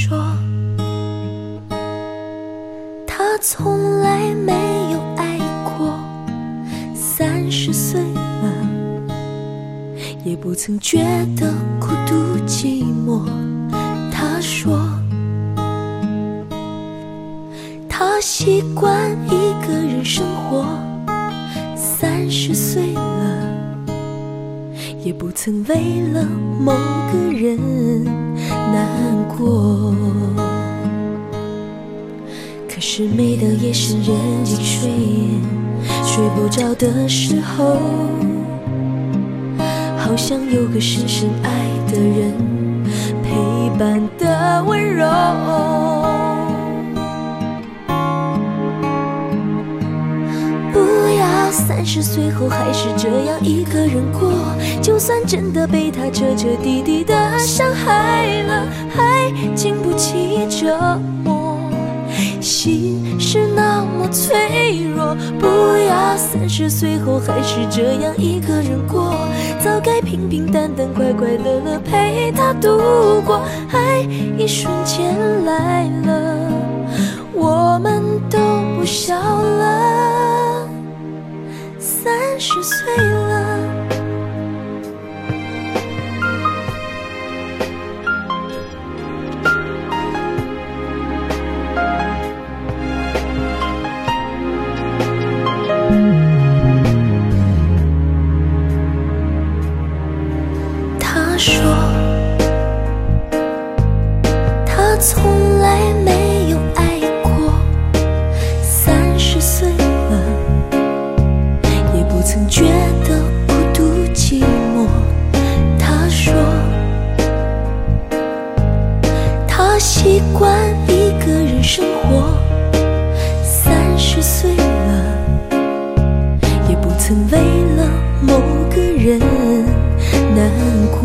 说，他从来没有爱过，30岁了，也不曾觉得孤独寂寞。他说，他习惯一个人生活，30岁了，也不曾为了某个人难过。可是每到夜深人静睡不着的时候，好像有个深深爱的人陪伴的温柔。不要30岁后还是这样一个人过，就算真的被他彻彻底底的伤害了，还经不起折磨，心是那么脆弱。不要30岁后还是这样一个人过，早该平平淡淡快快乐乐陪他度过。爱一瞬间来了，我们都不小了，30岁了。他说，他从来没有爱过，30岁了，也不曾觉得孤独寂寞。他说，他习惯一个人生活，30岁了，也不曾为了某个人难过。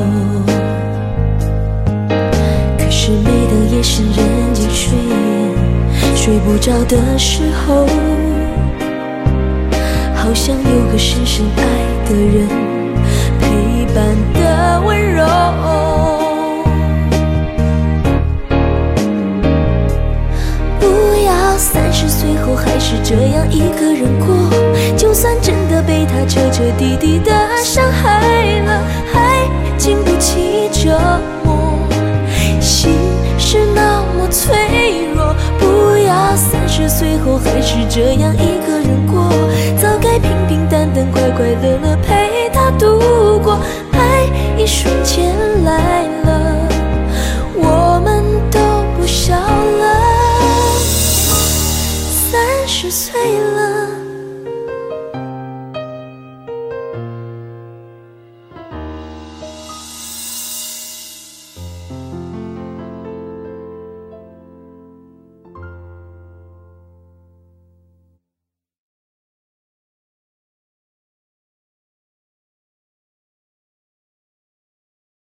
可是每当夜深人静睡不着的时候，好像有个深深爱的人陪伴的温柔。不要30岁后还是这样一个人过，就算真的被他彻彻底底的伤害了，还经不起折磨，心是那么脆弱。不要30岁后还是这样一个人过，早该平平淡淡快快乐乐陪他度过。爱一瞬间来